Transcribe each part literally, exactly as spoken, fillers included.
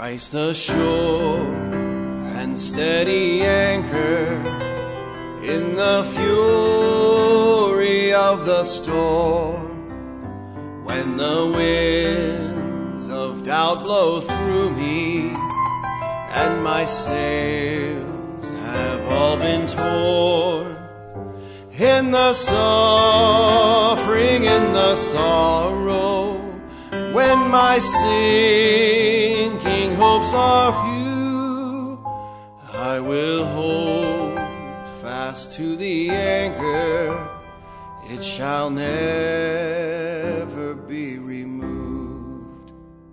Christ the sure and steady anchor in the fury of the storm. When the winds of doubt blow through me and my sails have all been torn, in the suffering, in the sorrow, when my sinking hopes are few, I will hold fast to the anchor. It shall never be removed.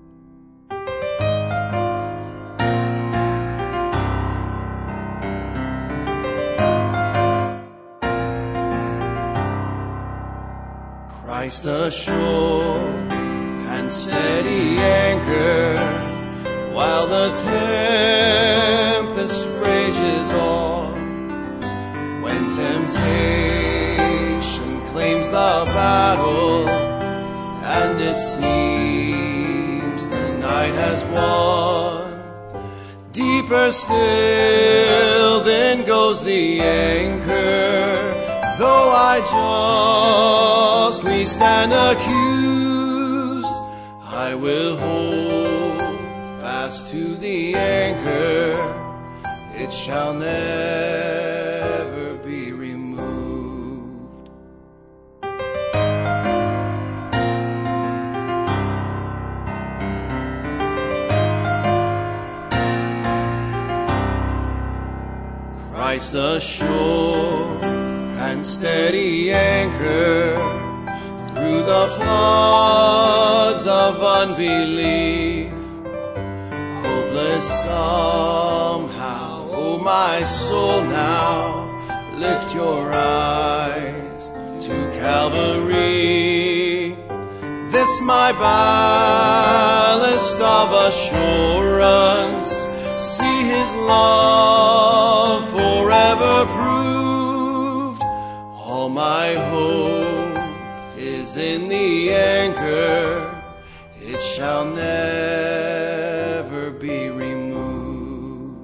Christ the sure and steady anchor, while the tempest rages on, when temptation claims the battle and it seems the night has won, deeper still then goes the anchor, though I justly stand accused, I will hold fast to the anchor. It shall never be removed. Christ the sure and steady anchor through the floods of unbelief, hopeless somehow, oh my soul, now lift your eyes to Calvary. This my ballast of assurance, see his love forever proved. All my hope is in the anchor, it shall never be removed.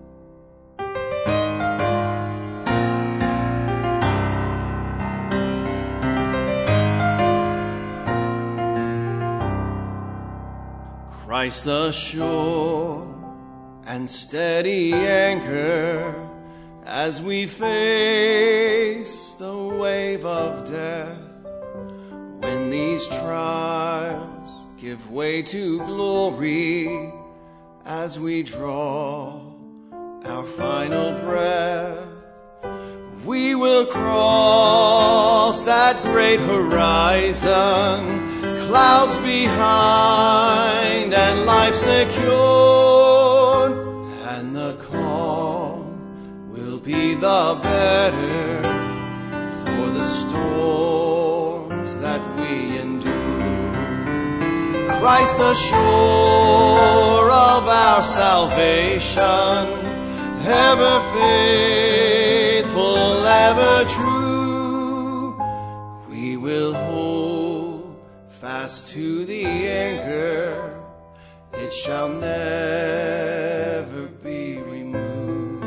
Christ the sure and steady anchor, as we face the wave of death, when these trials give way to glory, as we draw our final breath, we will cross that great horizon, clouds behind and life secure, and the calm will be the better for the storms that we endure. Christ the shore of our salvation, ever faithful, ever true, we will hold fast to the anchor, it shall never be removed.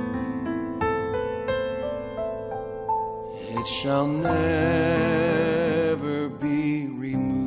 It shall never be removed.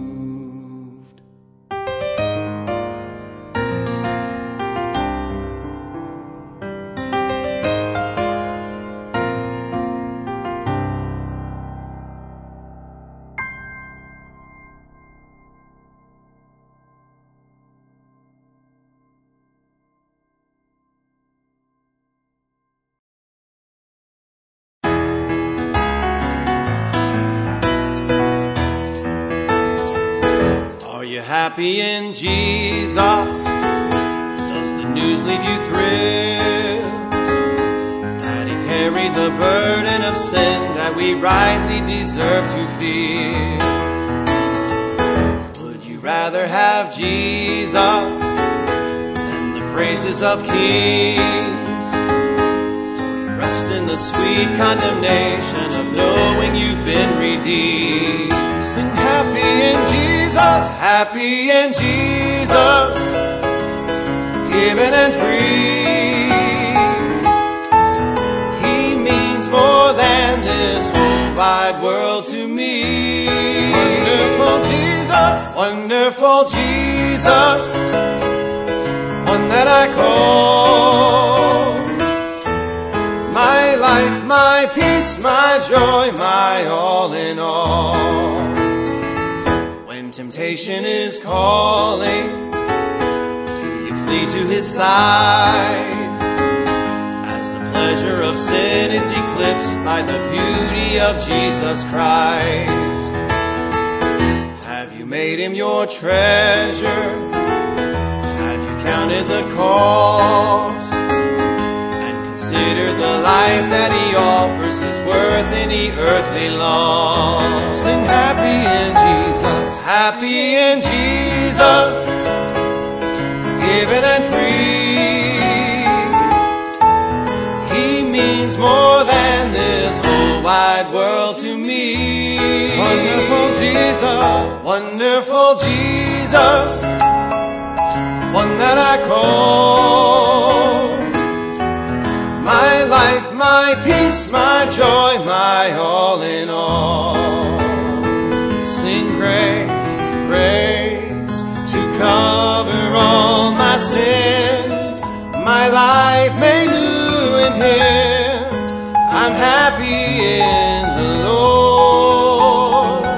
Happy in Jesus? Does the news leave you thrilled that he carried the burden of sin that we rightly deserve to feel? Would you rather have Jesus than the praises of kings? For you rest in the sweet condemnation of knowing you've been redeemed. Sing happy in Jesus, happy in Jesus, forgiven and free. He means more than this whole wide world to me. Wonderful Jesus, wonderful Jesus, one that I call my life, my peace, my joy, my all in all. When temptation is calling, do you flee to his side? As the pleasure of sin is eclipsed by the beauty of Jesus Christ. Have you made him your treasure? Have you counted the cost? Consider the life that he offers is worth any earthly loss. Sing happy in Jesus, happy in Jesus, forgiven and free. He means more than this whole wide world to me. Wonderful Jesus, wonderful Jesus, one that I call my life, my peace, my joy, my all in all. Sing grace, grace to cover all my sin. My life made new in him. I'm happy in the Lord.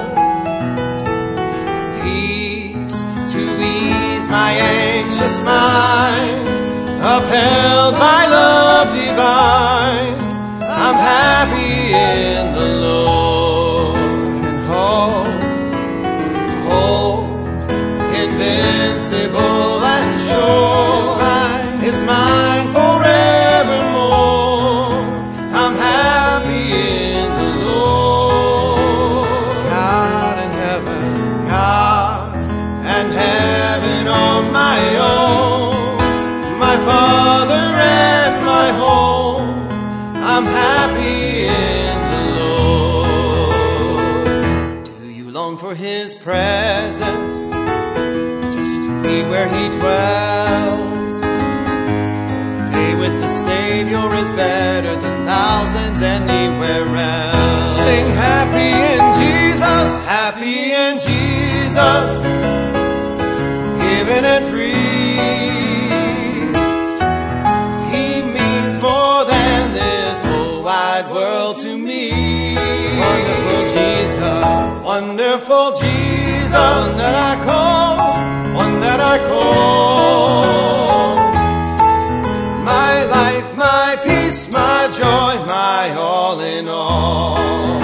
Peace to ease my anxious mind, upheld by love divine. I'm happy in the Lord. And hope, hope, invincible and sure, is mine forevermore. I'm happy in the Lord. God and heaven, God and heaven on my own, my Father and my home. I'm happy in the Lord. Do you long for his presence, just to be where he dwells? For a day with the Savior is better than thousands anywhere else. Sing happy in Jesus, happy in Jesus, forgiven and free. Wide world to me. Wonderful Jesus, wonderful Jesus, one that I call, one that I call my life, my peace, my joy, my all in all.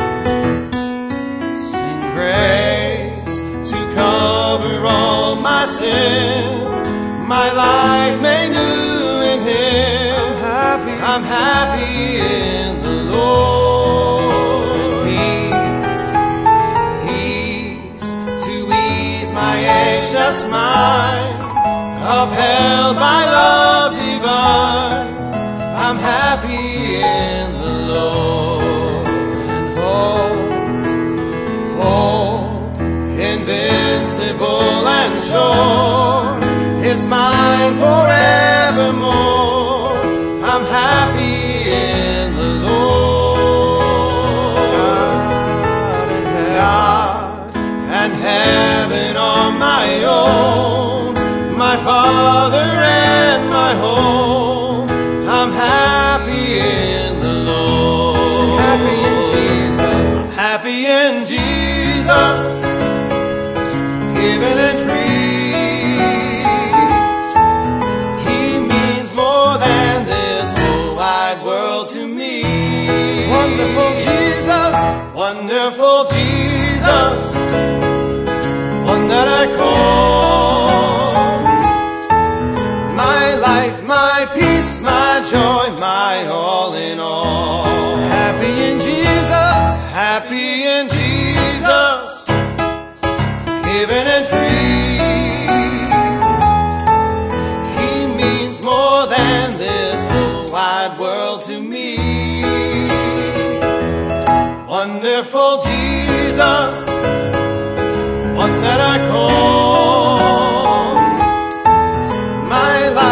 Sing grace to cover all my sin, my life made new in him. I'm happy in the Lord. Peace, peace to ease my anxious mind, upheld by love divine. I'm happy in the Lord. And hope, hope, invincible and sure, is mine forevermore. I'm happy in the Lord. God and, God and heaven are my own, my Father and my home. I'm happy in the Lord. So happy in Jesus, I'm happy in Jesus, given and free. Wonderful Jesus, wonderful Jesus, one that I call my life, my peace, my joy, my all in all. Happy in Jesus, happy in Jesus, given and free. He means more than this whole wide world to me. Wonderful Jesus, one that I call my life.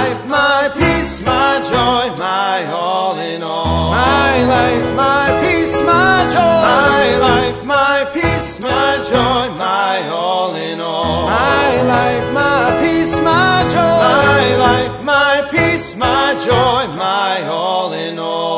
peace, my joy, my all in all. My life, my peace, my joy. My life, my peace, my joy, my all in all. My life, my peace, my joy. My life, my peace, my joy, my all in all.